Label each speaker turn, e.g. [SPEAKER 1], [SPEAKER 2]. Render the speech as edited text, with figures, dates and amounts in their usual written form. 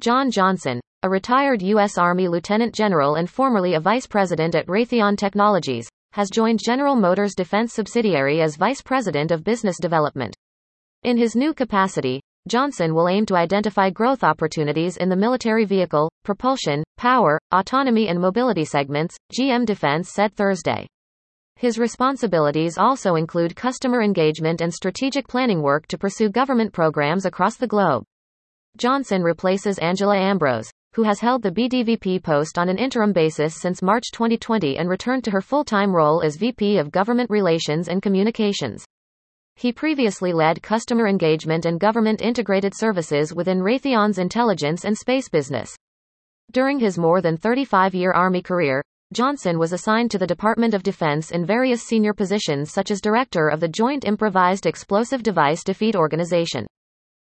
[SPEAKER 1] John Johnson, a retired U.S. Army lieutenant general and formerly a vice president at Raytheon Technologies, has joined General Motors' defense subsidiary as vice president of business development. In his new capacity, Johnson will aim to identify growth opportunities in the military vehicle, propulsion, power, autonomy and mobility segments, GM Defense said Thursday. His responsibilities also include customer engagement and strategic planning work to pursue government programs across the globe. Johnson replaces Angela Ambrose, who has held the BDVP post on an interim basis since March 2020 and returned to her full-time role as VP of Government Relations and Communications. He previously led customer engagement and government integrated services within Raytheon's intelligence and space business. During his more than 35-year Army career, Johnson was assigned to the Department of Defense in various senior positions such as Director of the Joint Improvised Explosive Device Defeat Organization.